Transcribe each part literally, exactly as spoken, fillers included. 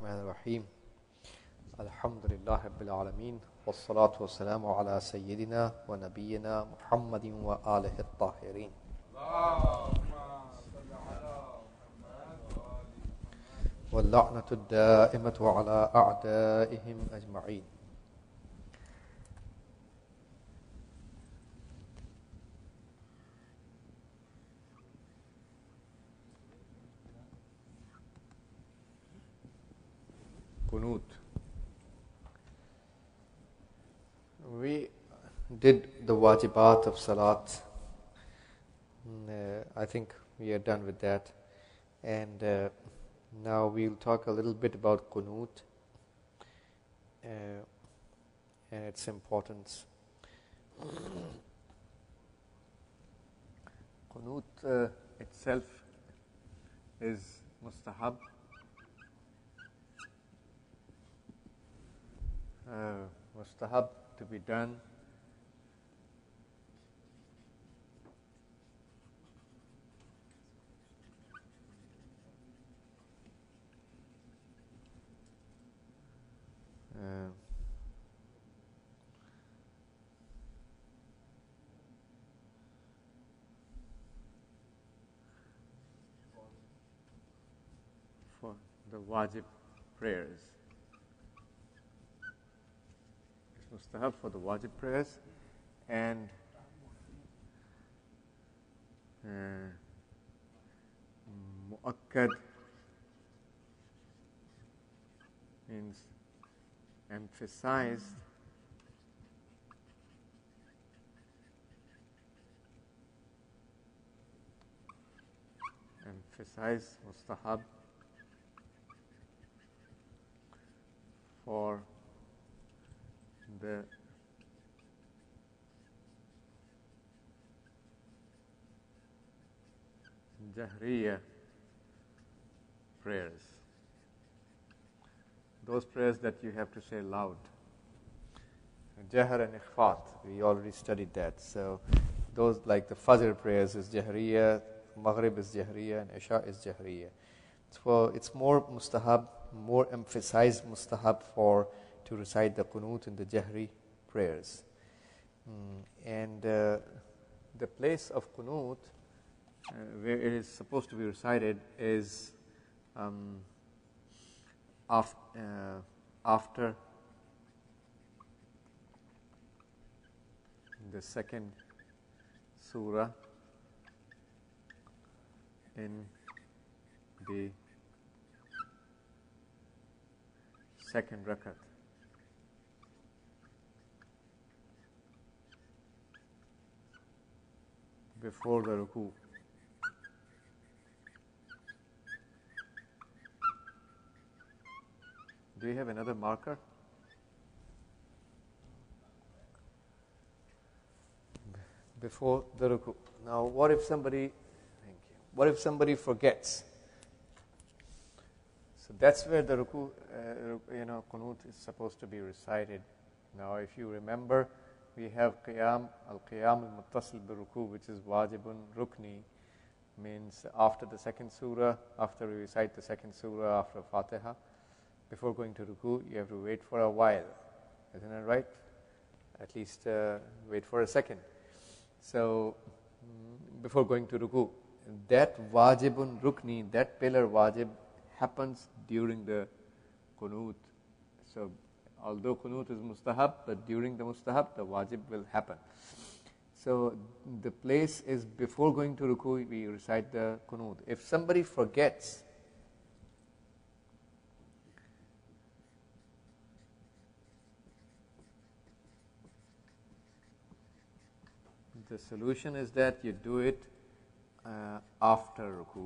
الرحمن الرحيم الحمد لله رب العالمين والصلاة والسلام على سيدنا ونبينا محمد وآله الطاهرين واللعنة الدائمة على أعدائهم أجمعين. Qunut. We did the wajibat of salat. Uh, I think we are done with that. And uh, now we'll talk a little bit about Qunut uh, and its importance. Qunut uh, itself is mustahab. Uh, mustahab to be done uh, for the wajib prayers. Mustahab for the wajib prayers and uh, mu'akkad means emphasized emphasized mustahab for the Jahriya prayers, those prayers that you have to say loud. Jahr and Ikhfat, we already studied that. So those like the Fajr prayers is Jahriya, Maghrib is Jahriya, and Isha is Jahriya. So it's more mustahab, more emphasized mustahab for to recite the Qunut in the Jahri prayers. Mm, and uh, the place of Qunut uh, where it is supposed to be recited is um, af uh, after the second surah in the second rakat. Before the ruku. Do you have another marker? Before the ruku. Now, what if somebody, thank you. What if somebody forgets? So that's where the ruku, uh, you know, Qunut is supposed to be recited. Now, if you remember, we have qiyam, al-qiyam al-muttasil bi-ruku, which is wajibun rukni, means after the second surah, after we recite the second surah, after Fatiha, before going to ruku, you have to wait for a while. Isn't that right? At least uh, wait for a second. So, mm, before going to ruku, that wajibun rukni, that pillar wajib happens during the Qunut. So, although Qunut is mustahab, but during the mustahab, the wajib will happen. So, the place is before going to ruku, we recite the Qunut. If somebody forgets, the solution is that you do it uh, after ruku.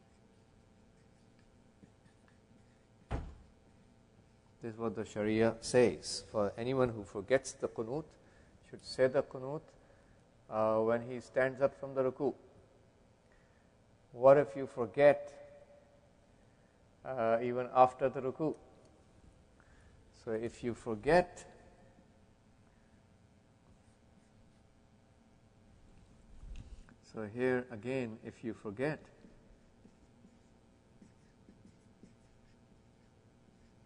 This is what the Sharia says. For anyone who forgets the Qunut, should say the Qunut uh, when he stands up from the ruku. What if you forget uh, even after the ruku? So if you forget, so here again, if you forget,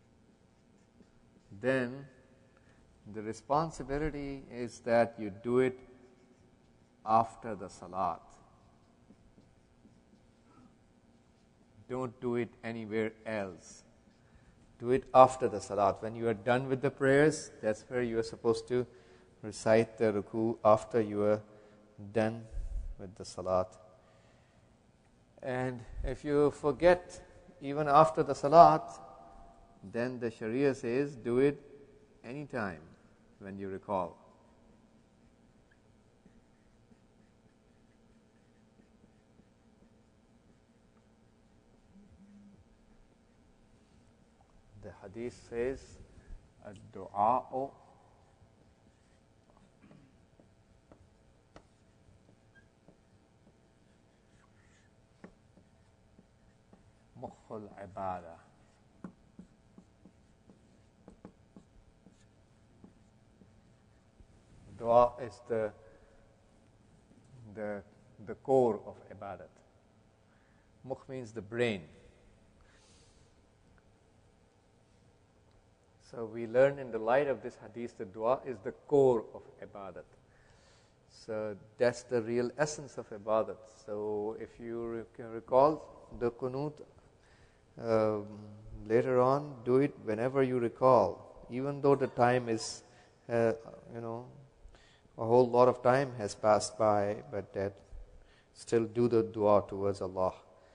then the responsibility is that you do it after the salat. Don't do it anywhere else. Do it after the salat. When you are done with the prayers, that's where you are supposed to recite the ruku, after you are done with the salat. And if you forget even after the salat, then the Sharia says do it anytime when you recall. The hadith says, ad-du'a'u mukhul ibadah. Dua is the, the, the core of ibadat. Mukh means the brain. So we learn in the light of this hadith that dua is the core of ibadat. So that's the real essence of ibadat. So if you can recall the qunut, um, later on, do it whenever you recall, even though the time is, uh, you know, a whole lot of time has passed by, but that still do the dua towards Allah.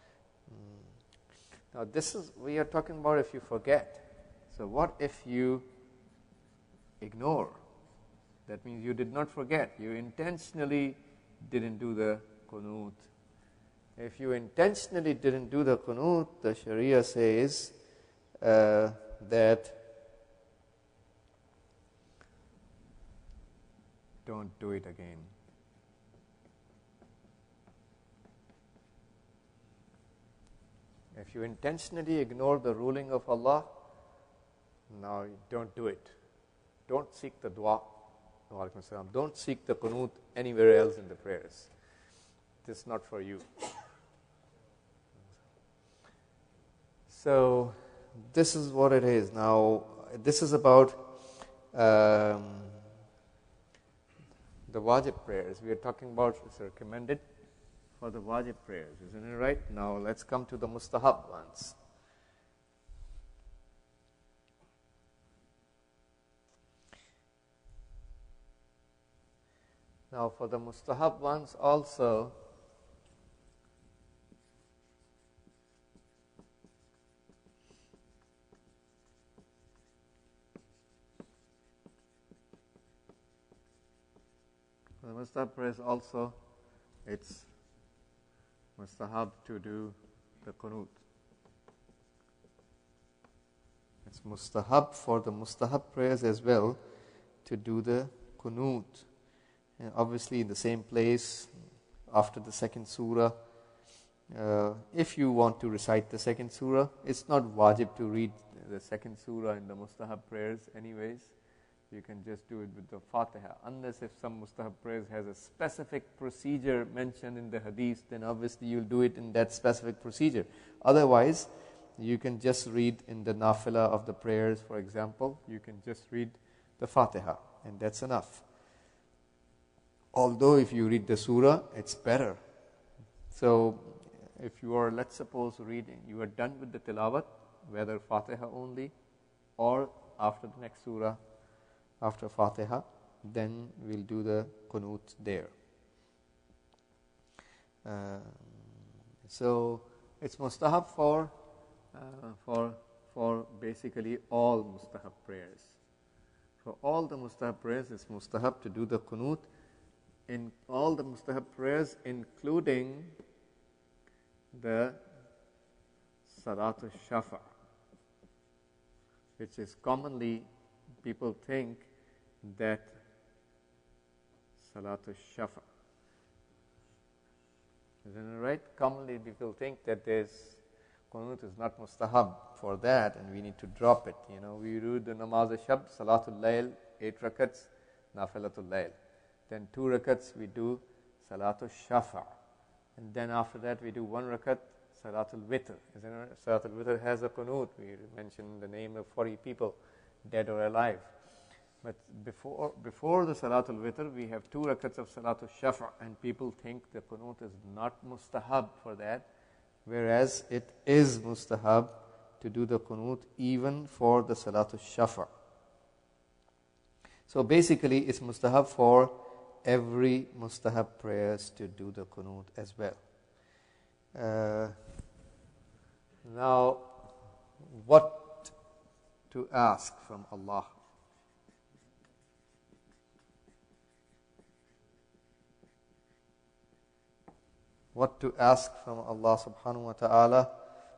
Mm. Now this is, we are talking about if you forget. So what if you ignore? That means you did not forget. You intentionally didn't do the qunut. If you intentionally didn't do the qunut, the Sharia says uh, that don't do it again. If you intentionally ignore the ruling of Allah, now don't do it. Don't seek the dua. Don't seek the qunut anywhere else in the prayers. This is not for you. So this is what it is. Now this is about um, the wajib prayers. We are talking about it's recommended for the wajib prayers, isn't it right? Now let's come to the mustahab ones. Now for the mustahab ones also, the mustahab prayers also, it's mustahab to do the qunut. It's mustahab for the mustahab prayers as well to do the qunut. And obviously in the same place after the second surah. Uh, if you want to recite the second surah, it's not wajib to read the second surah in the mustahab prayers anyways. You can just do it with the Fatiha. Unless if some mustahab prayers has a specific procedure mentioned in the hadith, then obviously you'll do it in that specific procedure. Otherwise, you can just read in the nafila of the prayers, for example, you can just read the Fatiha, and that's enough. Although if you read the surah, it's better. So if you are, let's suppose, reading, you are done with the tilawat, whether Fatiha only or after the next surah, after Fatiha, then we'll do the qunut there. Uh, so it's mustahab for uh, for for basically all mustahab prayers. For all the mustahab prayers, it's mustahab to do the qunut in all the mustahab prayers, including the Salatul Shafa, which is commonly people think that Salatul Shafa. Isn't it right? Commonly people think that there's qunut is not mustahab for that and we need to drop it. You know, we do the namaz al-shab, Salatul Layl, eight rakats, Nafilatul Layl. Then two rakats we do Salatul Shafa. And then after that we do one rakat, Salatul Witr. Isn't it? Salatul Witr has a qunut. We mentioned the name of forty people dead or alive. But before before the Salatul Witr, we have two rakats of Salatul Shafa, and people think the Qunut is not mustahab for that, whereas it is mustahab to do the Qunut even for the Salatul Shafa. So basically, it's mustahab for every mustahab prayers to do the Qunut as well. Uh, now, what to ask from Allah? What to ask from Allah subhanahu wa ta'ala?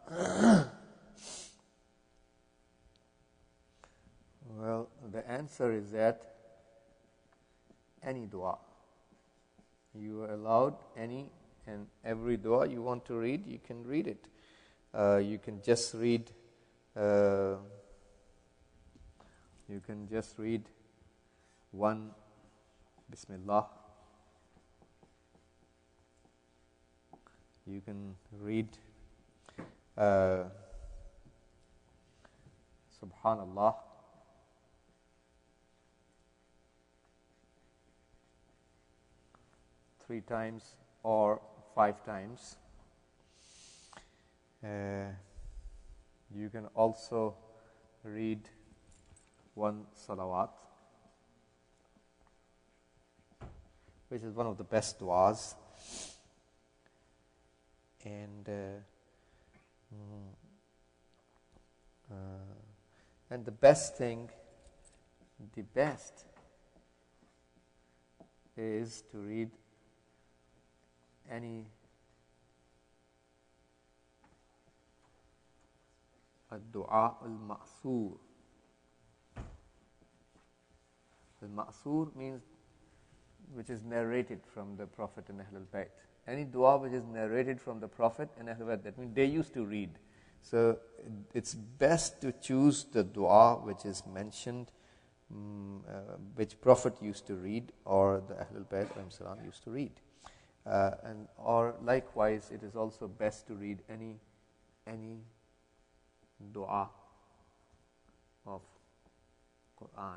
Well, the answer is that any dua. You are allowed any and every dua you want to read, you can read it. Uh, you can just read uh, you can just read one Bismillah. You can read uh, Subhanallah. Three times or five times. Uh, you can also read one salawat, which is one of the best du'as. And uh, mm, uh, and the best thing, the best is to read any ad-du'a al-ma'thur. Al-ma'thur means which is narrated from the Prophet and Ahlul Bayt. Any dua which is narrated from the Prophet and Ahlul Bayt, that means they used to read. So it's best to choose the dua which is mentioned, um, uh, which Prophet used to read or the Ahlul Bayt used to read. Uh, and or likewise, it is also best to read any any dua of Quran.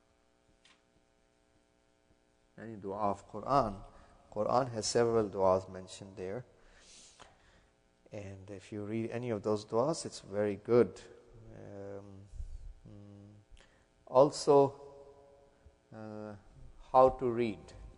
Any dua of Quran. Quran has several duas mentioned there, and if you read any of those duas, it's very good. Um, mm, also, uh, how to read.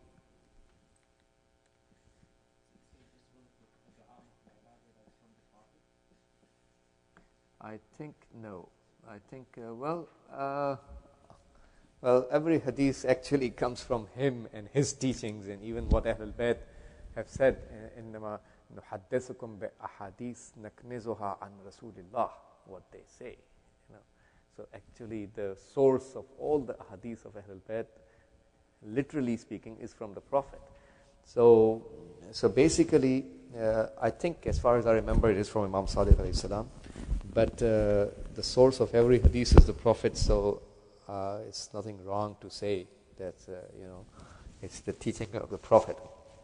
I think no. I think uh, well, uh, well, every hadith actually comes from him and his teachings, and even what Ahlul Bayt have said. إنما نحدثكم بأحاديث نكنزها عن رسول الله. What they say, you know. So actually, the source of all the hadith of Ahlul Bayt, literally speaking, is from the Prophet. So, so basically, uh, I think, as far as I remember, it is from Imam Sadiq alayhi salam. But uh, the source of every hadith is the Prophet, so uh, it's nothing wrong to say that, uh, you know, it's the teaching of the Prophet.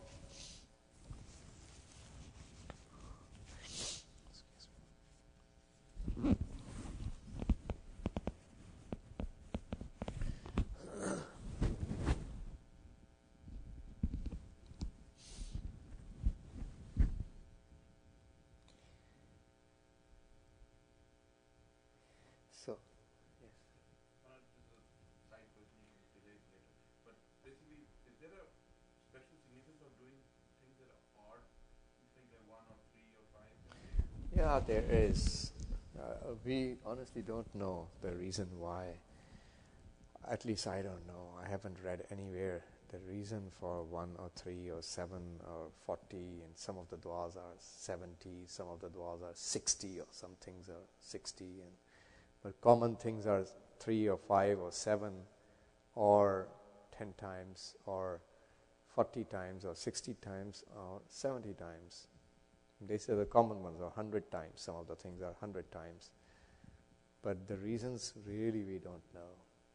So, yes. Uh, this is a side question you will relate later. But basically, is there a special significance of doing things that are odd? You think like one or three or five? Yeah, there is. Uh, we honestly don't know the reason why. At least I don't know. I haven't read anywhere the reason for one or three or seven or forty, and some of the du'as are seventy, some of the du'as are sixty, or some things are sixty, and but common things are three or five or seven or ten times or forty times or sixty times or seventy times. They say the common ones are one hundred times. Some of the things are one hundred times. But the reasons, really, we don't know.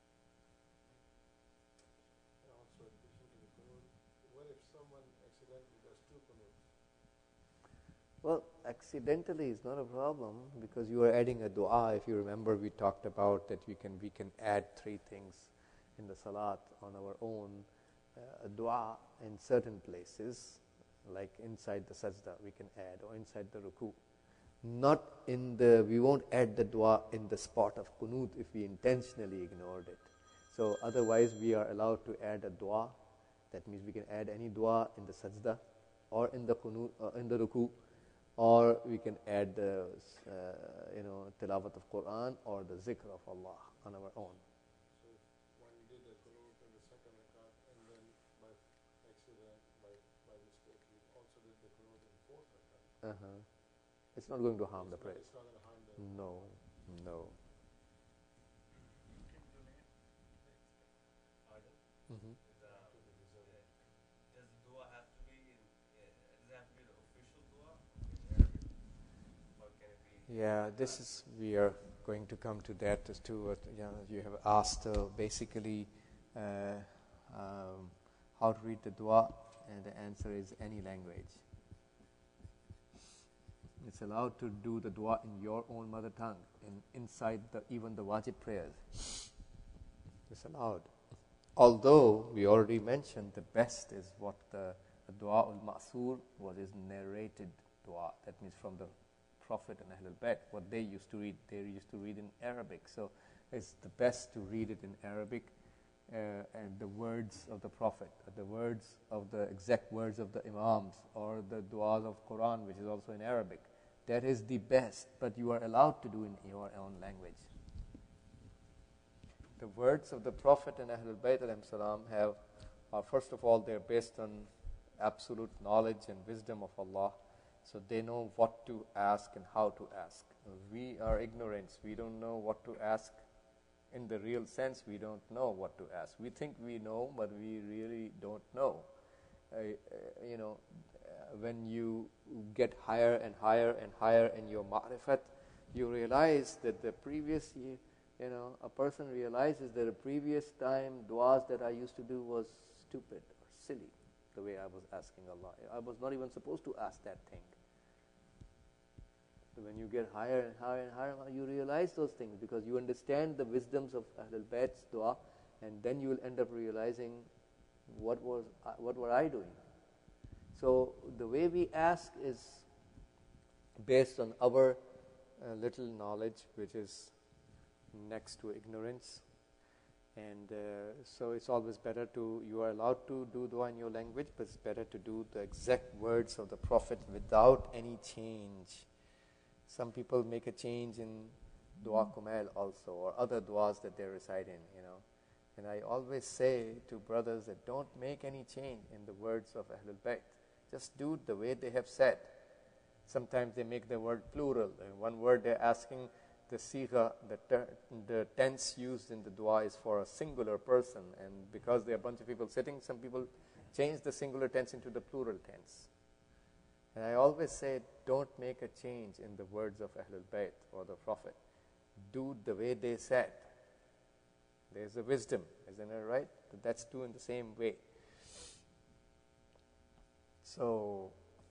Also, what if someone accidentally does two qunut? Well, accidentally is not a problem, because you are adding a dua. If you remember, we talked about that we can we can add three things in the salat on our own. Uh, a dua in certain places, like inside the sajda, we can add, or inside the ruku. Not in the, we won't add the dua in the spot of qunut if we intentionally ignored it. So otherwise we are allowed to add a dua. That means we can add any dua in the sajda, or in the qunut, uh, in the ruku, or we can add the uh, you know tilawat of Quran or the zikr of Allah on our own. So when you did the qunut in the second rakat, and then by accident, by, by mistake, you also did the qunut in fourth rakat. Uh-huh. It's not going to harm It's the not, prayer. it's not going to harm the No, no. You can donate order. Mm-hmm. Is, uh, to the deserving. does the dua have to be in, uh, does it have to be the official dua in Arabic? Or can it be? Yeah, this is, we are going to come to that as to what you, know, you have asked, uh, basically uh, um, how to read the dua, and the answer is any language. It's allowed to do the dua in your own mother tongue, in inside the even the wajib prayers. It's allowed. Although we already mentioned the best is what the, the dua al-ma'thur was, is narrated dua. That means from the Prophet and Ahlul Bayt, what they used to read, they used to read in Arabic. So it's the best to read it in Arabic, uh, and the words of the Prophet, the words of the exact words of the Imams, or the du'as of Quran, which is also in Arabic. That is the best, but you are allowed to do in your own language. The words of the Prophet and Ahlul Bayt alayhim salam have, are first of all, they're based on absolute knowledge and wisdom of Allah. So they know what to ask and how to ask. We are ignorance. We don't know what to ask in the real sense. We don't know what to ask. We think we know, but we really don't know. Uh, uh, you know, uh, when you get higher and higher and higher in your ma'rifat, you realize that the previous year, you know, a person realizes that the previous time du'as that I used to do was stupid or silly, the way I was asking Allah. I was not even supposed to ask that thing. So when you get higher and higher and higher, you realize those things because you understand the wisdoms of Ahlul Bayt's dua, and then you will end up realizing what was uh, what were I doing. So the way we ask is based on our uh, little knowledge, which is next to ignorance. And uh, so it's always better to, you are allowed to do dua in your language, but it's better to do the exact words of the Prophet without any change. Some people make a change in dua kumail also, or other duas that they recite in, you know. And I always say to brothers that don't make any change in the words of Ahlul Bayt. Just do it the way they have said. Sometimes they make the word plural. In one word they're asking the sigha, the, ter- the tense used in the dua is for a singular person, and because there are a bunch of people sitting, some people change the singular tense into the plural tense. And I always say, don't make a change in the words of Ahlul Bayt or the Prophet. Do the way they said. There's a wisdom, isn't it right? That's do in the same way. So,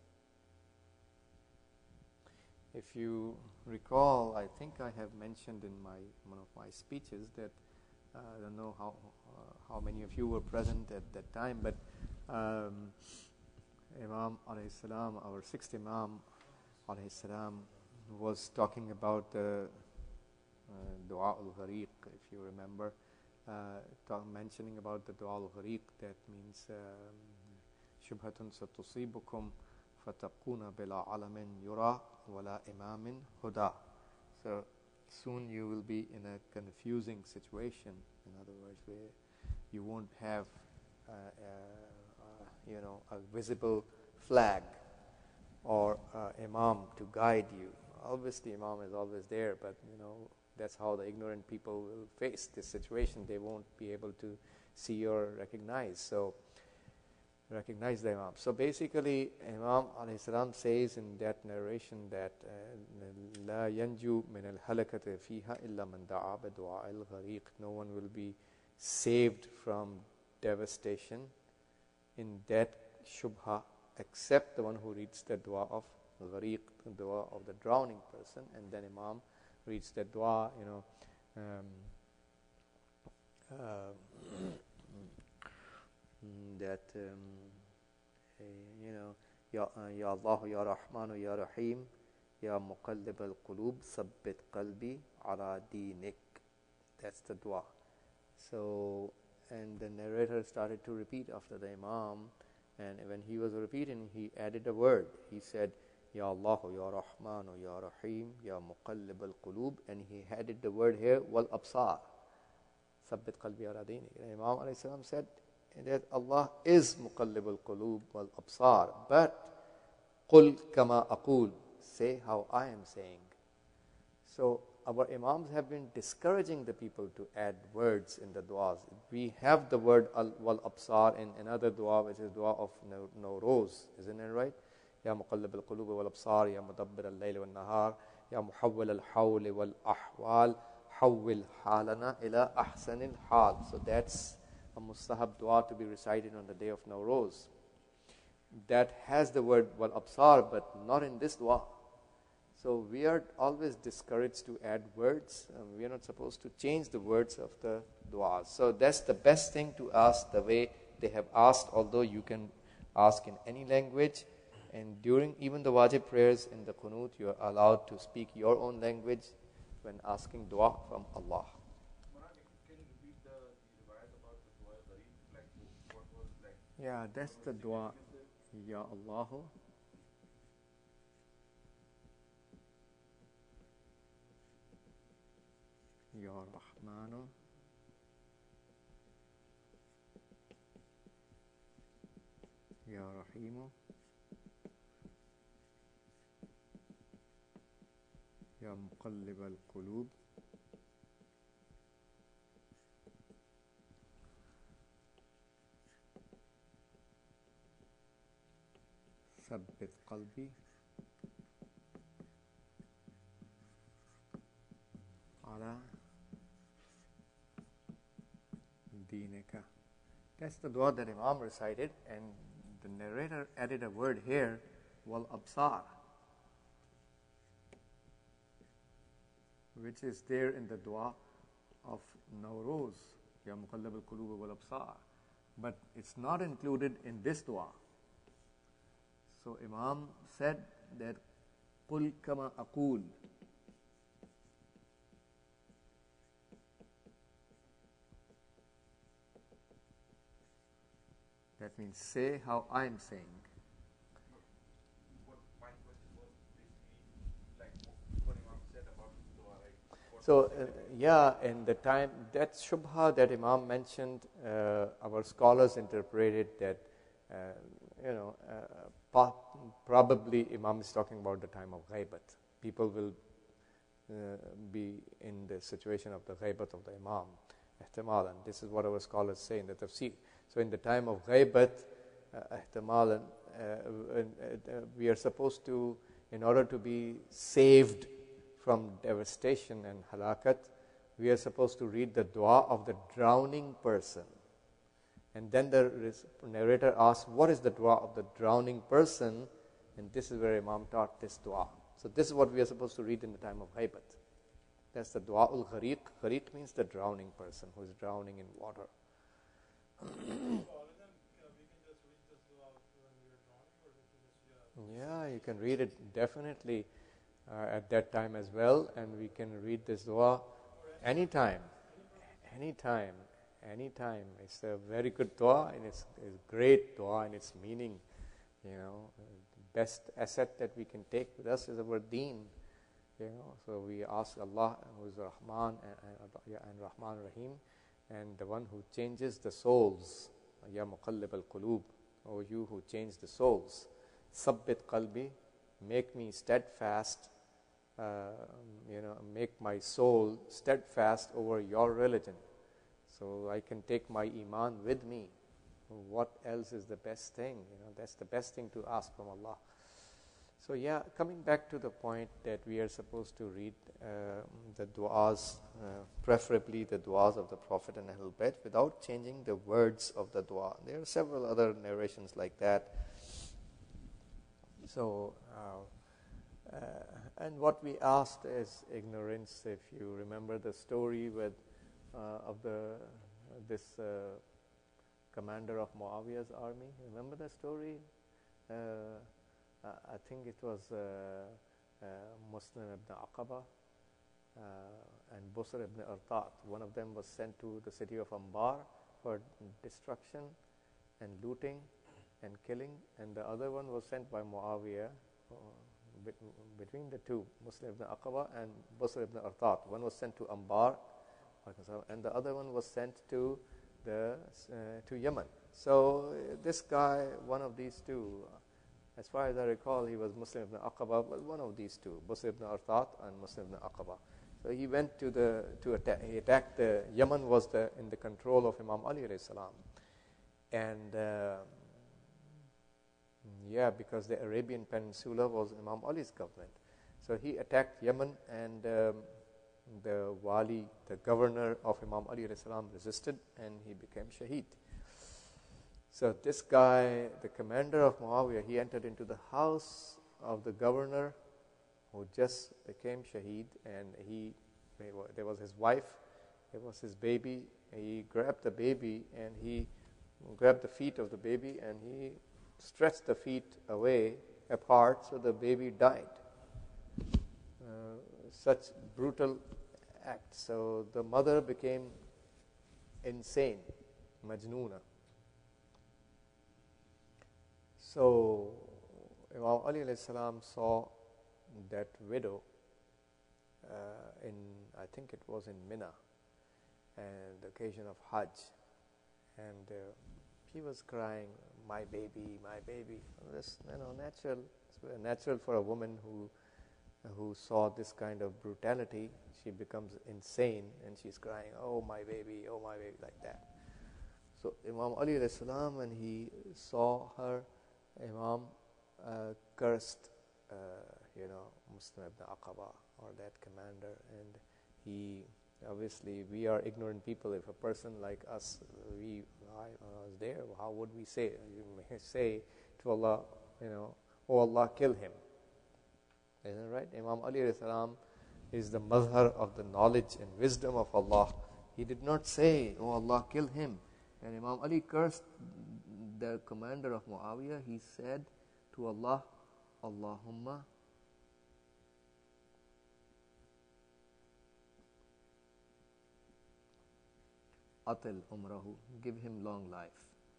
if you recall, I think I have mentioned in my one of my speeches that uh, I don't know how uh, how many of you were present at that time, but um, Imam alayhi salam, our sixth Imam alayhi salam, was talking about the uh, Dua al-Ghariq, if you remember, uh, talk, mentioning about the Dua al-Ghariq, that means Shubhatun satusibukum fataquna bila alamin yura wala imamin huda. So soon you will be in a confusing situation. In other words, where you won't have uh, uh, uh, you know, a visible flag or uh, imam to guide you. Obviously imam is always there, but you know, that's how the ignorant people will face this situation. They won't be able to see or recognize. So recognize the imam. So basically, Imam alayhi salam says in that narration that لا ينجو من الهلكة فيها إلا من دعا بدعاء الغريق. No one will be saved from devastation in that shubha except the one who reads the dua of Ghariq, dua of the drowning person, and then Imam reads the dua, you know, um, uh, that, um, uh, you know, Ya, uh, Ya Allah, Ya Rahman, Ya Rahim, Ya Muqallib al-Qulub, Sabbit Qalbi ala Dinik. That's the dua. So, and the narrator started to repeat after the Imam, and when he was repeating, he added a word. He said, Ya Allah, Ya Rahman, Ya Rahim, Ya Muqallib al-Qulub, and he added the word here, Wal Absar, Sabbit Qalbi ala Dinik. And Imam alayhi salam said that Allah is Muqallib al-Qulub wal Absar, but Qul kama aqul, say how I am saying. So our Imams have been discouraging the people to add words in the du'as. We have the word al wal absar in another dua, which is dua of Nawroz, isn't it right? Ya muqallib al-qulub wal absar, ya mudabbir al-layl wal nahar, ya muhawwil al-hawl wal ahwal, hawwil halana ila ahsan al-hal. So that's a mustahab dua to be recited on the day of Nawroz. That has the word wal absar, but not in this dua. So we are always discouraged to add words. Um, we are not supposed to change the words of the dua. So that's the best thing to ask the way they have asked, although you can ask in any language. And during even the wajib prayers in the qunut, you are allowed to speak your own language when asking dua from Allah. Maharaj, can you repeat the, the riwayat about the dua Gharib? Like what was like? Yeah, that's the dua. Ya Allahu. Ya Rahmanu, Ya Rahimu, Ya Muqallib al-Qulub, Sabbit Qalbi ala Dineka. That's the dua that Imam recited, and the narrator added a word here, wal absar, which is there in the dua of Nawroz, Ya Muqallib al-Qulub wal absar, but it's not included in this dua. So Imam said that Qul kama aqul, that means say how I am saying. What my question was basically like what Imam said about the dua, like. what So was uh, it? yeah, in the time, that shubha that Imam mentioned, uh, our scholars interpreted that, uh, you know, uh, po- probably Imam is talking about the time of ghaibat. People will uh, be in the situation of the ghaibat of the Imam, ihtimalan. This is what our scholars say in the tafsir. So in the time of ghaibat, uh, ihtimalan, uh, uh, uh, we are supposed to, in order to be saved from devastation and halakat, we are supposed to read the dua of the drowning person. And then the narrator asks, what is the dua of the drowning person? And this is where Imam taught this dua. So this is what we are supposed to read in the time of ghaibat. That's the dua ul ghariq. Ghariq means the drowning person who is drowning in water. Yeah, you can read it definitely uh, at that time as well, and we can read this dua anytime, anytime, anytime. It's a very good dua, and it's a great dua in its meaning. You know, the best asset that we can take with us is our deen. You know, so we ask Allah, who is Rahman and, and, and Rahman Rahim, and the one who changes the souls. Ya Muqallib al-Qulub, O you who change the souls. Sabbit qalbi, make me steadfast, uh, you know, make my soul steadfast over your religion, so I can take my iman with me. What else is the best thing? You know, that's the best thing to ask from Allah. So yeah, coming back to the point that we are supposed to read uh, the du'as, uh, preferably the du'as of the Prophet and Ahlul Bayt, without changing the words of the du'a. There are several other narrations like that. So, uh, Uh, and what we asked is ignorance. If you remember the story with uh, of the this uh, commander of Muawiyah's army, remember the story? Uh, I think it was uh, uh, Muslim ibn Aqaba uh, and Busr ibn Artat. One of them was sent to the city of Ambar for destruction and looting and killing, and the other one was sent by Muawiyah. Uh, between the two, Muslim ibn Aqaba and Busr ibn Artat. One was sent to Ambar, and the other one was sent to the uh, to Yemen. So uh, this guy, one of these two, as far as I recall, he was Muslim ibn Aqaba, but one of these two, Busr ibn Artat and Muslim ibn Aqaba. So he went to the to attack. He attacked the Yemen was the in the control of Imam Ali alayhi salam, and. Uh, Yeah, because the Arabian Peninsula was Imam Ali's government. So he attacked Yemen, and um, the wali, the governor of Imam Ali alayhi salam, resisted, and he became shaheed. So this guy, the commander of Muawiyah, he entered into the house of the governor who just became shaheed, and he, there was his wife, there was his baby. He grabbed the baby, and he grabbed the feet of the baby, and he stretched the feet away apart, so the baby died. Uh, such brutal act. So the mother became insane, majnoona. So Imam Ali alayhi salam saw that widow uh, in, I think it was in Mina, and the occasion of Hajj, and uh, she was crying, "My baby, my baby." This, you know, natural. It's natural for a woman who who saw this kind of brutality. She becomes insane, and she's crying, "Oh my baby, oh my baby," like that. So Imam Ali alayhi salam, when he saw her, Imam uh, cursed, uh, you know, Muslim ibn Aqaba, or that commander, and he. Obviously, we are ignorant people. If a person like us, we I, I was there, how would we say? You may say to Allah, you know, "Oh Allah, kill him." Isn't it right? Imam Ali alayhi salam is the mazhar of the knowledge and wisdom of Allah. He did not say, "Oh Allah, kill him." And Imam Ali cursed the commander of Muawiyah. He said to Allah, "Allahumma atil umrahu," give him long life.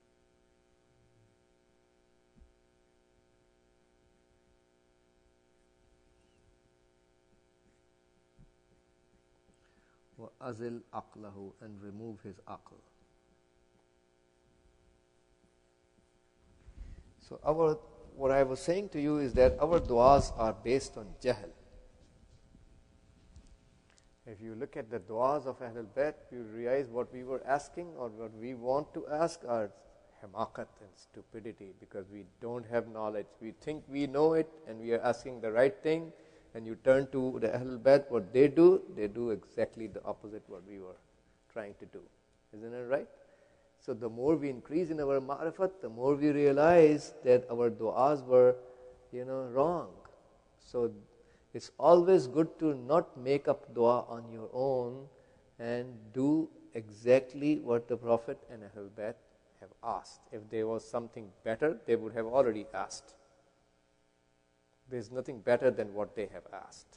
Wa azil aqlahu, and remove his aql. So our, what I was saying to you is that our du'as are based on jahl. If you look at the du'as of Ahlul Bayt, you realize what we were asking or what we want to ask are hamaqat and stupidity, because we don't have knowledge. We think we know it, and we are asking the right thing, and you turn to the Ahlul Bayt, what they do, they do exactly the opposite what we were trying to do. Isn't it right? So the more we increase in our ma'rifat, the more we realize that our du'as were, you know, wrong. So it's always good to not make up dua on your own and do exactly what the Prophet and Ahlul Bayt have asked. If there was something better, they would have already asked. There's nothing better than what they have asked.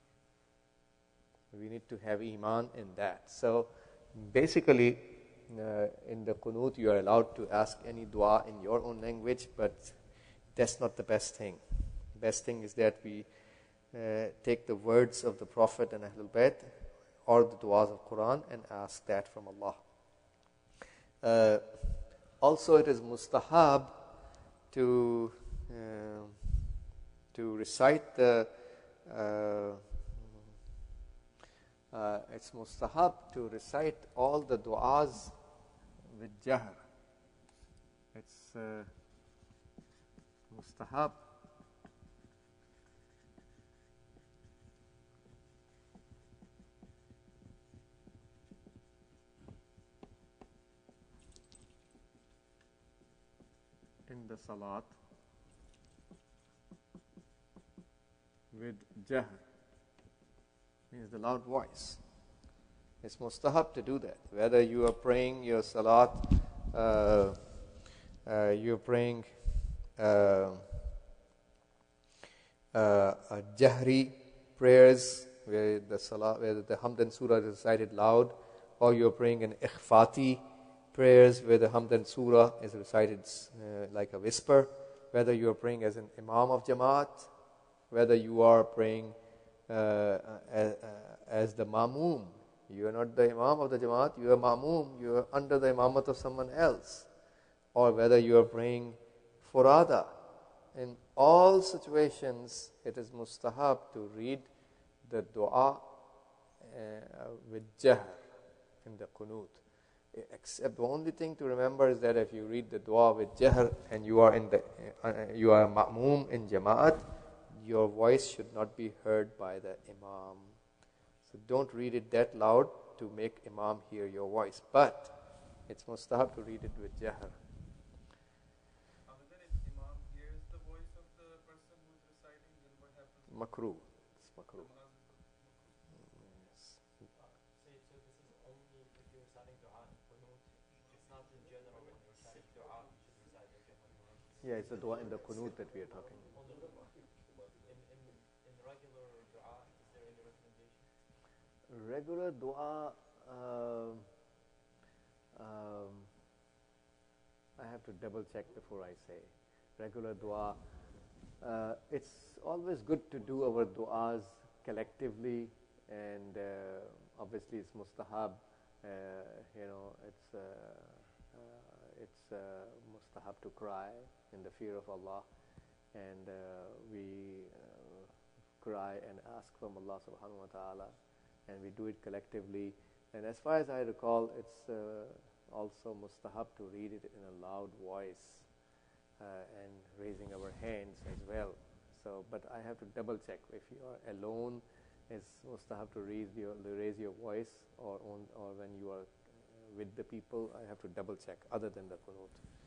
We need to have iman in that. So basically, uh, in the qunut, you are allowed to ask any dua in your own language, but that's not the best thing. Best thing is that we Uh, take the words of the Prophet and Ahlul Bayt or the du'as of Quran and ask that from Allah. Uh, also, it is mustahab to uh, to recite the uh, uh, it's mustahab to recite all the du'as with jahr. It's uh, mustahab in the salat with jahr, means the loud voice. It's mustahab to do that. Whether you are praying your salat, uh, uh, you're praying uh, uh, a jahri prayers where the salat, where the hamd and surah is recited loud, or you're praying an ikhfati prayers where the hamd and surah is recited uh, like a whisper. Whether you are praying as an imam of jamaat, whether you are praying uh, as, as the ma'moom. You are not the imam of the jamaat, you are ma'moom, you are under the imamat of someone else. Or whether you are praying furada. In all situations, it is mustahab to read the dua uh, with jahr in the qunut. Except the only thing to remember is that if you read the dua with jahr and you are in the uh, you are ma'moom in jama'at, your voice should not be heard by the imam. So don't read it that loud to make imam hear your voice. But it's mustahab to read it with jahr. Other than if Imam hears the voice of the person who's reciting, then what happens? Makruh. It's makruh. Namaz is makruh. Yes. Say, so this is only if you're reciting dua in qunut. It's not in general when you're reciting dua, you should recite in general. Yeah, it's the dua in the qunut that we are talking. Only dua. In, in, in regular dua, is there any recommendation? Regular dua, um, um, I have to double check before I say. Regular dua, uh, it's always good to do our duas collectively, and uh, obviously it's mustahab. Uh, you know, it's uh, uh, it's uh, mustahab to cry in the fear of Allah, and uh, we uh, cry and ask from Allah subhanahu wa ta'ala, and we do it collectively. And as far as I recall, it's uh, also mustahab to read it in a loud voice uh, and raising our hands as well. So, but I have to double check if you are alone. It's mustahab to raise your raise your voice, or on, or when you are uh, with the people. I have to double check. Other than the qunut.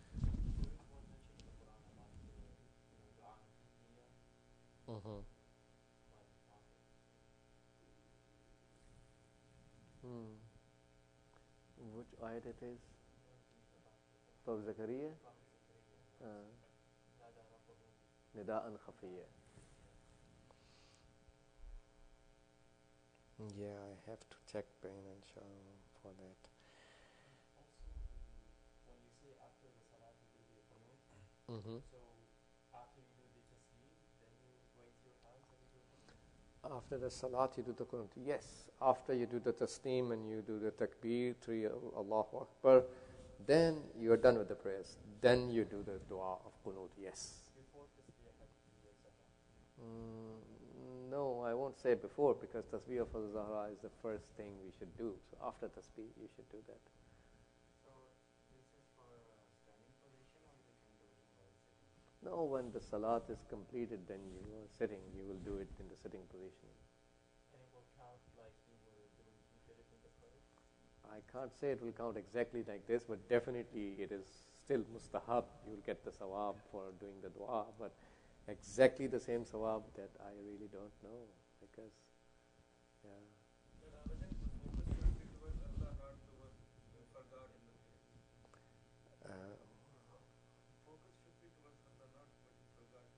Mm-hmm. Hmm. Which ayat it is? Surah Zakaria? Uh, Nida'an khafiyya. Yeah, I have to check Bain and Shah for that. Also, when you say after the salat you do the qunut, Mm-hmm. so after you do the taslim, then you raise your hands and you do qunut? After the salat, you do the qunut. Yes, after you do the taslim and you do the takbir, three Allahu Akbar, then you are done with the prayers. Then you do the dua of qunut. Yes. Before tasbih, have to do the salat. Mm, no, I won't say before, because tasbih of al-Zahra is the first thing we should do. So after tasbih, you should do that. So this is for uh, standing position, or you can do it while sitting? No, when the salat is completed, then you are sitting. You will do it in the sitting position. And it will count like you were doing, you did it in the prayer? I can't say it will count exactly like this, but definitely it is still mustahab. You will get the sawab for doing the dua, but exactly the same sawab, that I really don't know, because, yeah. But other than the focus should be towards Allah, not towards uh, for God in the prayer. Uh, Focus should be towards Allah, not for God.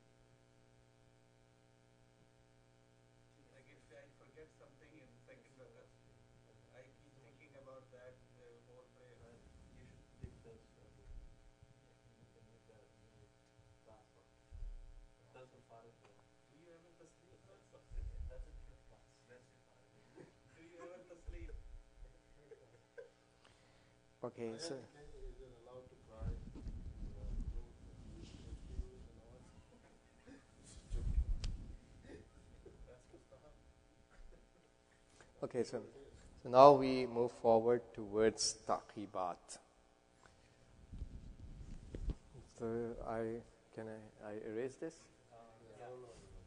Like if I forget something in second rakah, I keep thinking about that the whole prayer. You should leave those uh, you can leave that in the last one. Those who follow the Do you ever tasleep? that's a different class. That's Do you ever tasleep? okay, so Is it allowed to cry? Uh, qunut, excuse and all? That's mustahab. okay, so so now we move forward towards taqibat. So I can I, I erase this? Uh, yeah. Uh,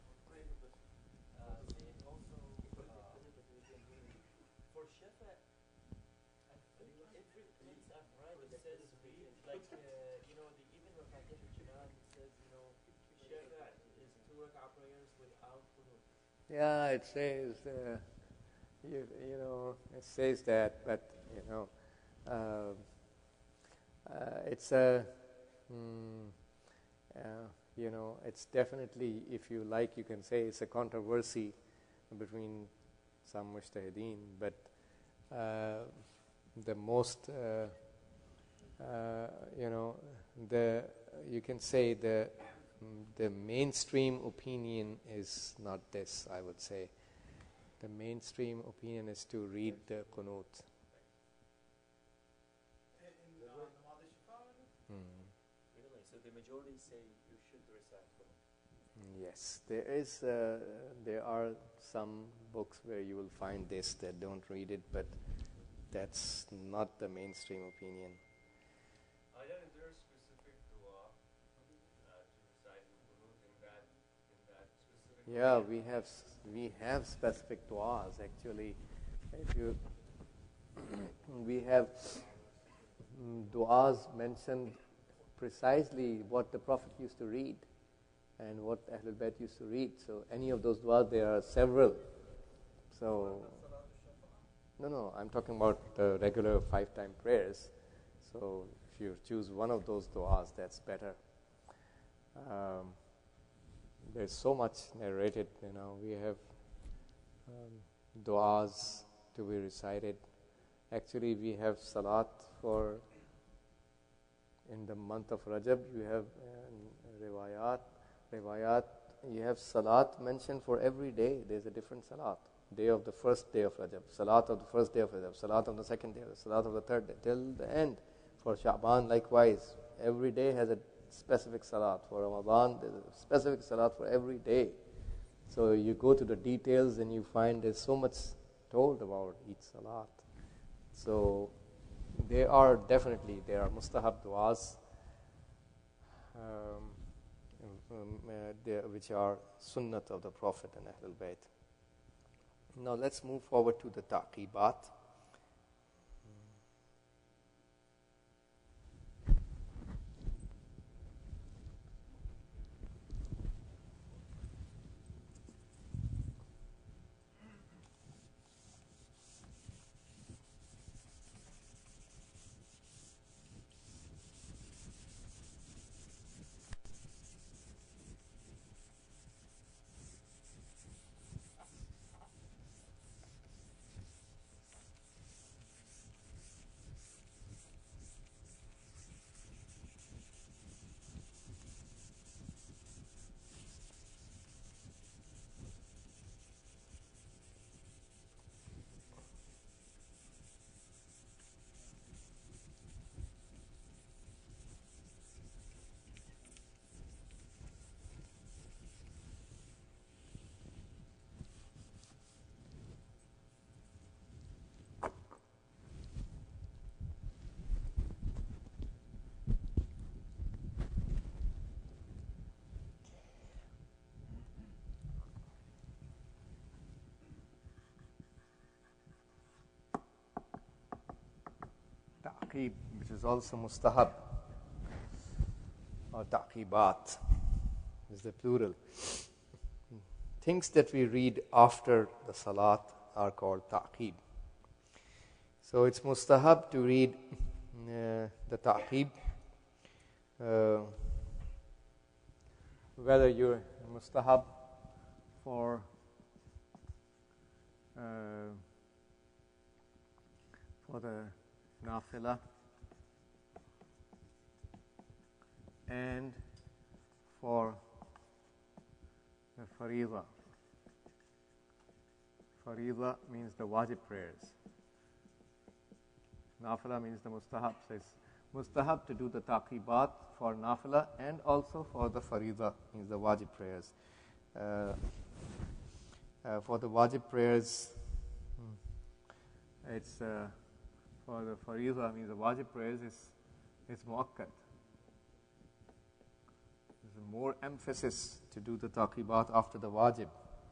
and also, uh, for Shafa, I think every place I've read it says read, like, uh, you know, the even Rafatih al-Jinan, it says, you know, Shafa is two rak'ah prayers without qunut. Yeah, it says, uh, you, you know, it says that, but, you know, uh, uh, it's a, mm, uh, you know, it's definitely, if you like, you can say it's a controversy between some mujtahideen, but uh, the most, uh, uh, you know, the you can say the the mainstream opinion is not this, I would say. The mainstream opinion is to read the qunut. Mm. Really? So the majority say you should recite Qunut. Yes, there is. Uh, there are some books where you will find this that don't read it, but that's not the mainstream opinion. I don't know if there is specific dua uh, to recite in Qunut in that in that specific. Yeah, we have s- we have specific du'as actually. If you we have mm, du'as mentioned precisely what the Prophet used to read and what Ahlul Bayt used to read. So any of those du'as, there are several. So no, no, I'm talking about the regular five-time prayers. So if you choose one of those du'as, that's better. Um, there's so much narrated, you know. We have um, du'as to be recited. Actually, we have salat for, in the month of Rajab, you have uh, riwayat, riwayat, you have salat mentioned for every day. There's a different salat. Day of the first day of Rajab, salat of the first day of Rajab, salat of the second day, salat of the third day, till the end. For Sha'ban, likewise, every day has a specific salat. For Ramadan, there's a specific salat for every day. So you go to the details and you find there's so much told about each salat. So there are definitely, there are mustahab du'as um, um, uh, there, which are sunnat of the Prophet and Ahlul Bayt. Now let's move forward to the taqibat. Ta'qib, which is also mustahab, or taqibat, is the plural. Things that we read after the salat are called ta'qib. So it's mustahab to read uh, the ta'qib, uh, whether you're mustahab for uh, for the nafila and for the fariḍa. Fariḍa means the wajib prayers. Nafila means the mustahab. So it's mustahab to do the taqibat for nafila and also for the fariḍa, means the wajib prayers. Uh, uh, for the wajib prayers, hmm, it's uh, for the fariḍa, means the wajib prayers is it's muakkad. There's more emphasis to do the taqibat after the wajib.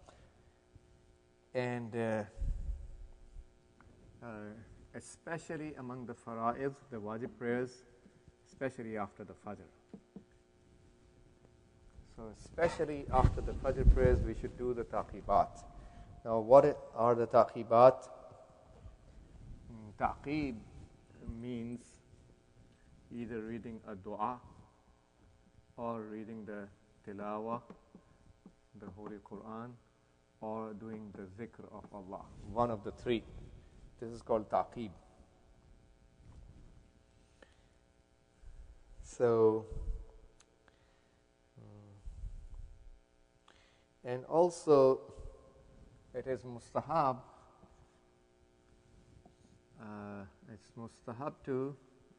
And uh, uh, especially among the fara'id, the wajib prayers, especially after the fajr. So especially after the Fajr prayers, we should do the taqibat. Now, what are the taqibat? Mm, Taqib means either reading a dua or reading the tilawah, the Holy Quran, or doing the zikr of Allah. One of the three. This is called taqib. So, and also it is mustahab, uh, it's mustahab to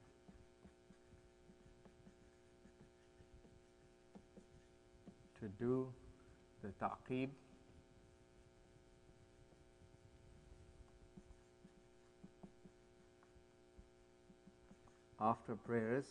to do the taqib after prayers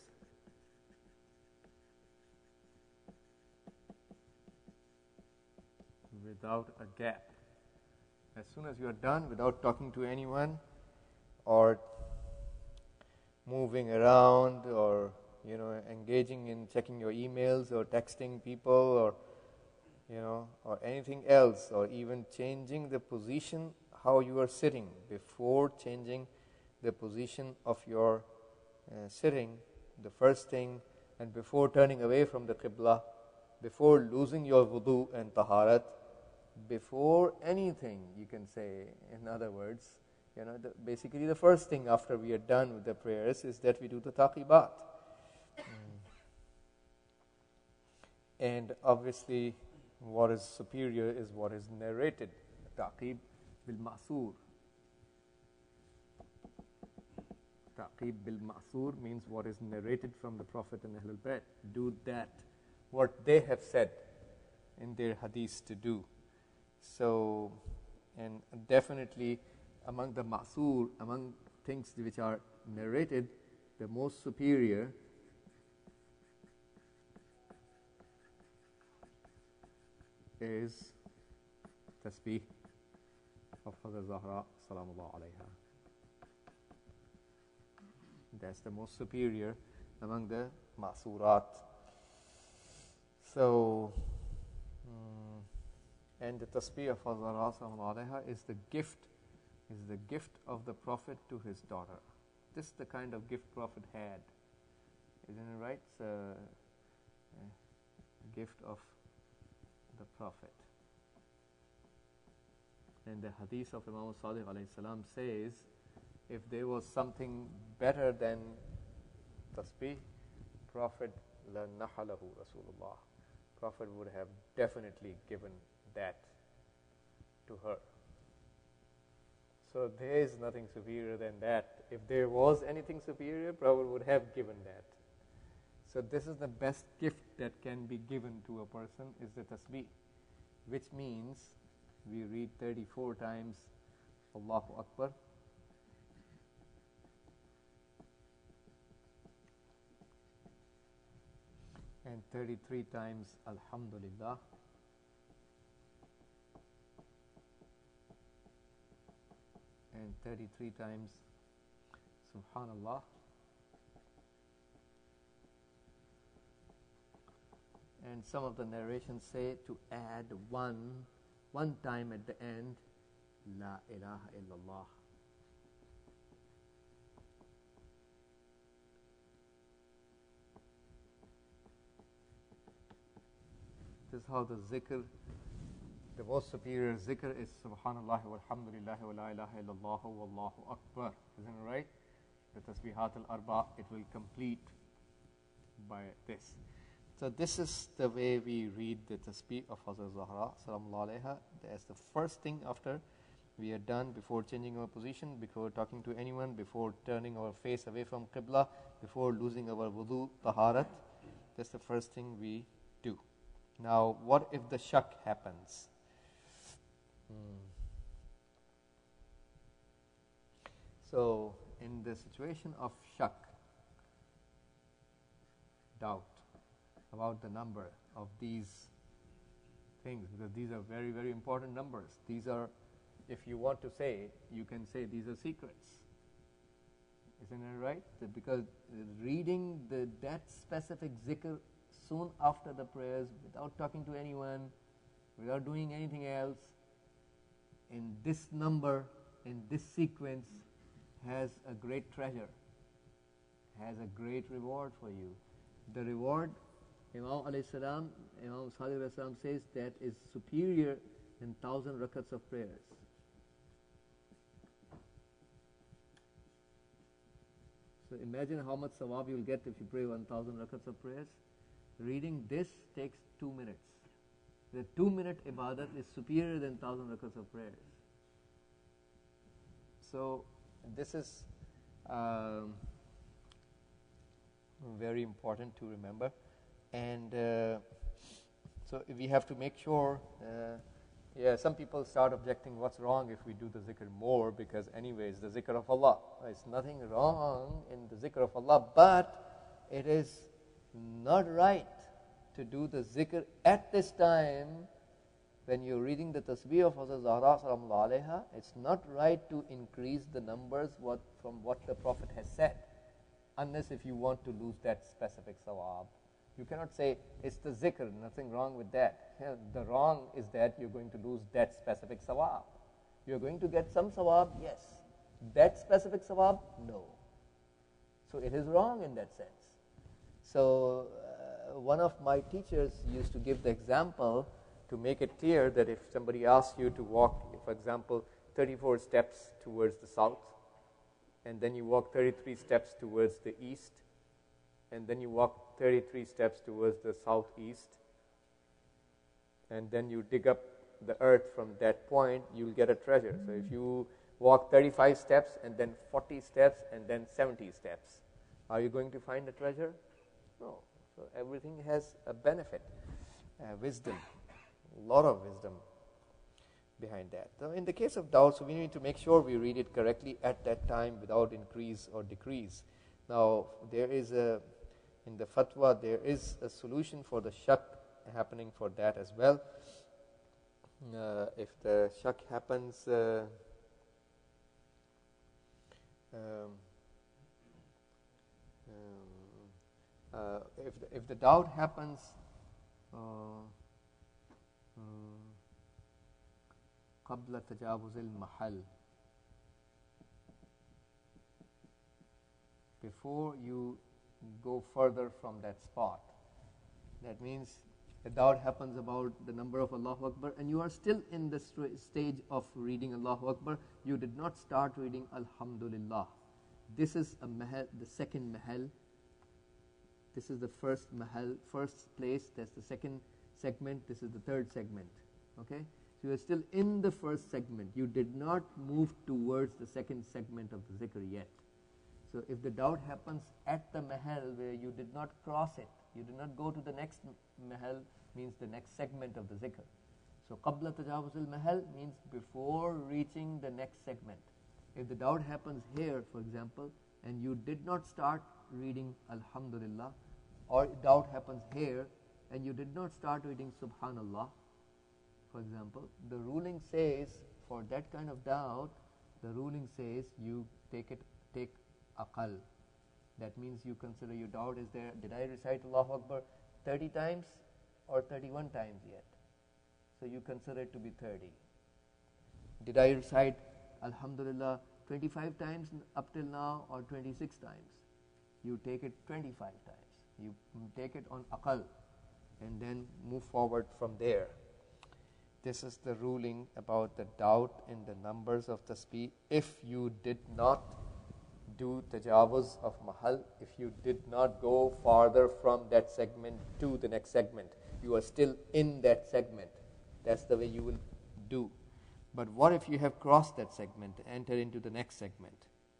without a gap. As soon as you are done, without talking to anyone or moving around or you know engaging in checking your emails or texting people or you know or anything else, or even changing the position how you are sitting, before changing the position of your uh, sitting, the first thing, and before turning away from the qibla, before losing your wudu and taharat, before anything, you can say, in other words, you know, the, basically the first thing after we are done with the prayers is that we do the taqibat. Mm. And obviously, what is superior is what is narrated. Taqib bil ma'soor. Taqib bil ma'soor means what is narrated from the Prophet and Ahlul Bayt. Do that, what they have said in their hadiths to do. So, and definitely among the ma'soor, among things which are narrated, the most superior is tasbih of Hazrat Zahra salamullah alayha. That's the most superior among the ma'surat. So, um, and the tasbih of Hazrat Zahra salamullah alayha is the gift, is the gift of the Prophet to his daughter. This is the kind of gift Prophet had. Isn't it right? It's a, a gift of the Prophet. And the hadith of Imam Sadiq alayhi salam says, if there was something better than tasbih, Prophet la nahalahu Rasulullah. Prophet would have definitely given that to her. So there is nothing superior than that. If there was anything superior, Prophet would have given that. So this is the best gift that can be given to a person, is the tasbih, which means we read thirty-four times Allahu Akbar, and thirty-three times Alhamdulillah, and thirty-three times Subhanallah, and some of the narrations say to add one one time at the end, La ilaha illallah. This is how the zikr, the most superior zikr is Subhanallah walhamdulillah wa la ilaha illallah wallahu akbar. Isn't it right? The tasbihat al-arba, it will complete by this. So this is the way we read the tasbih of Hazrat Zahra salamullah alayha. That's the first thing after we are done, before changing our position, before talking to anyone, before turning our face away from qibla, before losing our wudu, taharat. That's the first thing we do. Now, what if the shak happens? Hmm. So, in the situation of shak, doubt about the number of these things, because these are very, very important numbers. These are, if you want to say, you can say these are secrets. Isn't it right? That because reading the that specific zikr soon after the prayers, without talking to anyone, without doing anything else, in this number, in this sequence, has a great treasure, has a great reward for you. The reward, Imam alayhi salam, Imam Sadiq alayhi salam says, that is superior than thousand rakats of prayers. So imagine how much sawab you will get if you pray one thousand rakats of prayers. Reading this takes two minutes. The two minute ibadat is superior than thousand rakats of prayers. So this is um, very important to remember. And uh, so we have to make sure, uh, yeah, some people start objecting, what's wrong if we do the zikr more, because anyways, the zikr of Allah. There's nothing wrong in the zikr of Allah, but it is not right to do the zikr at this time when you're reading the tasbih of Hazrat Zahra sallallahu alaiha. It's not right to increase the numbers what, from what the Prophet has said, unless if you want to lose that specific sawab. You cannot say, it's the zikr, nothing wrong with that. Yeah, the wrong is that you're going to lose that specific sawab. You're going to get some sawab, yes. That specific sawab, no. So it is wrong in that sense. So uh, one of my teachers used to give the example to make it clear that if somebody asks you to walk, for example, thirty-four steps towards the south, and then you walk thirty-three steps towards the east, and then you walk thirty-three steps towards the southeast, and then you dig up the earth from that point, you'll get a treasure. So if you walk thirty-five steps and then forty steps and then seventy steps, are you going to find a treasure? No. So everything has a benefit, uh, wisdom, a lot of wisdom behind that. So in the case of doubt, so we need to make sure we read it correctly at that time without increase or decrease. Now there is a in the fatwa, there is a solution for the shak happening for that as well. Uh, if the shak happens, uh, um, um, uh, if the, if the doubt happens, قبل تجاوز المحل, before you go further from that spot. That means a doubt happens about the number of Allahu Akbar, and you are still in the st- stage of reading Allahu Akbar. You did not start reading Alhamdulillah. This is a mahal, the second mahal. This is the first mahal, first place. That's the second segment. This is the third segment. Okay? So you are still in the first segment. You did not move towards the second segment of the zikr yet. So if the doubt happens at the mahal where you did not cross it, you did not go to the next mahal, means the next segment of the zikr. So qabla tajawuz al-mahal means before reaching the next segment. If the doubt happens here, for example, and you did not start reading Alhamdulillah, or doubt happens here and you did not start reading Subhanallah, for example, the ruling says for that kind of doubt, the ruling says you take it, take aqal. That means you consider your doubt is there, did I recite Allahu Akbar thirty times or thirty-one times yet? So you consider it to be thirty. Did I recite Alhamdulillah twenty-five times up till now or twenty-six times? You take it twenty-five times. You take it on aqal and then move forward from there. This is the ruling about the doubt in the numbers of tasbih. If you did not do tajawuz of mahal, if you did not go farther from that segment to the next segment, you are still in that segment. That's the way you will do. But what if you have crossed that segment, enter into the next segment?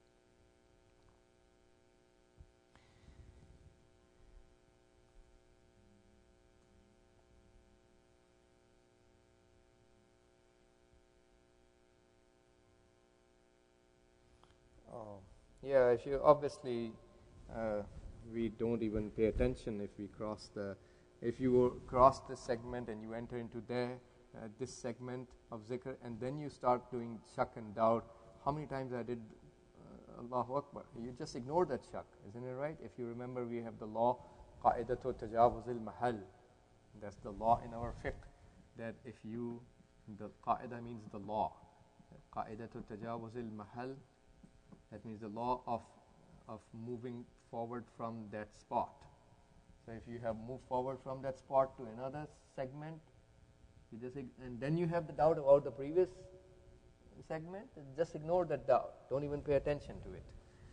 Oh, yeah, if you obviously, uh, we don't even pay attention if we cross the, if you cross this segment and you enter into there, uh, this segment of zikr, and then you start doing shak and doubt. How many times I did uh, Allahu Akbar? You just ignore that shak, isn't it right? If you remember, we have the law Qa'idatu tajawuzil mahal. That's the law in our fiqh. That if you, the qaida means the law. Qa'idatu tajawuzil mahal. That means the law of of moving forward from that spot. So if you have moved forward from that spot to another segment, you just and then you have the doubt about the previous segment, just ignore that doubt. Don't even pay attention to it.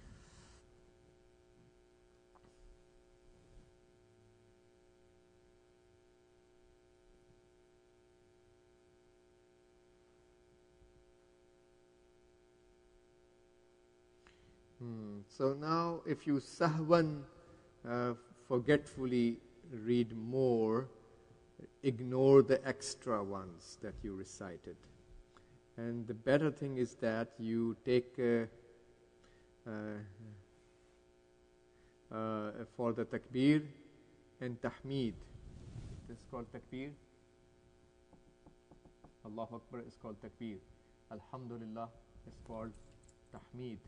Hmm. So now if you sahwan, uh, forgetfully read more, ignore the extra ones that you recited. And the better thing is that you take uh, uh, uh, for the takbir and tahmeed. This is called takbir. Allahu Akbar is called takbir. Alhamdulillah is called tahmeed.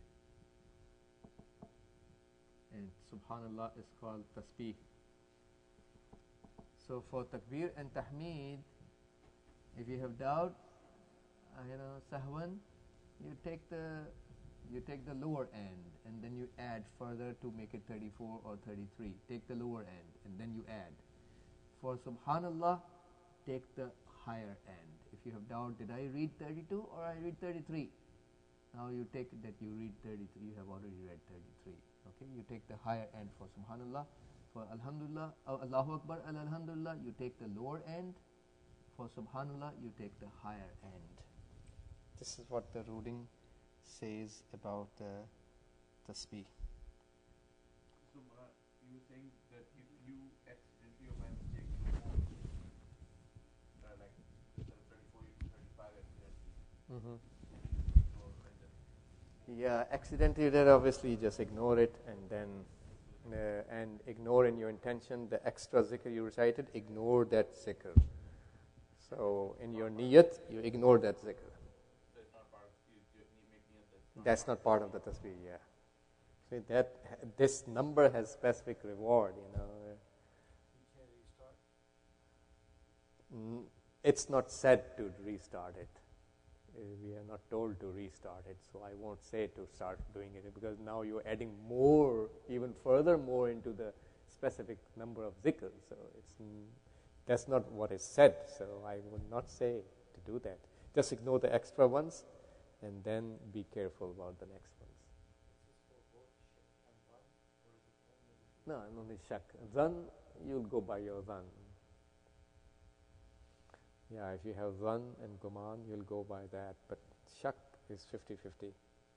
And Subhanallah is called tasbih. So for takbir and tahmeed, if you have doubt, uh, you know, sahwan, you take the you take the lower end and then you add further to make it thirty-four or thirty-three. Take the lower end and then you add. For Subhanallah, take the higher end. If you have doubt, did I read thirty-two or I read thirty-three? Now you take it that you read thirty-three. You have already read thirty-three. Okay, you take the higher end for Subhanallah. For Alhamdulillah, uh, Allahu Akbar, al Alhamdulillah, you take the lower end. For Subhanallah, you take the higher end. This is what the ruling says about the tasbih. So, uh, you were saying that if you accidentally or by mistake move, uh, like instead of thirty-four, you do thirty-five accidentally. Mm-hmm. So, like that. Yeah, accidentally then obviously just ignore it and then uh, and ignore in your intention the extra zikr you recited, ignore that zikr. So in your niyat, you ignore that zikr. So it's not part of you, you make me that. That's not part of the tasbih, yeah. See that this number has specific reward, you know. You can't restart. Mm, It's not said to restart it. Uh, We are not told to restart it, so I won't say to start doing it because now you're adding more, even further more into the specific number of zikr. So it's mm, that's not what is said. So I would not say to do that. Just ignore the extra ones, and then be careful about the next ones. No, I'm only shak. Zan, you'll go by your zan. Yeah, if you have zan and guman, you'll go by that. But shak is fifty-fifty.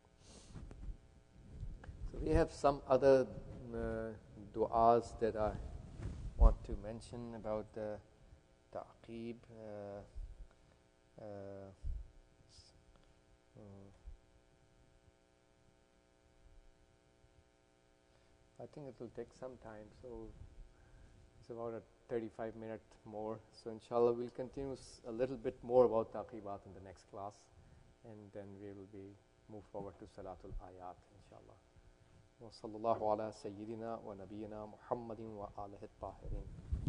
So we have some other uh, du'as that I want to mention about the ta'qeeb. Uh, uh, s- uh, I think it will take some time, so it's about a thirty-five minute more. So inshallah we'll continue s- a little bit more about taqibat in the next class, and then we will be move forward to salatul ayat inshallah. Wa sallallahu ala sayyidina wa nabiyyina Muhammadin wa alihi at-tahirin.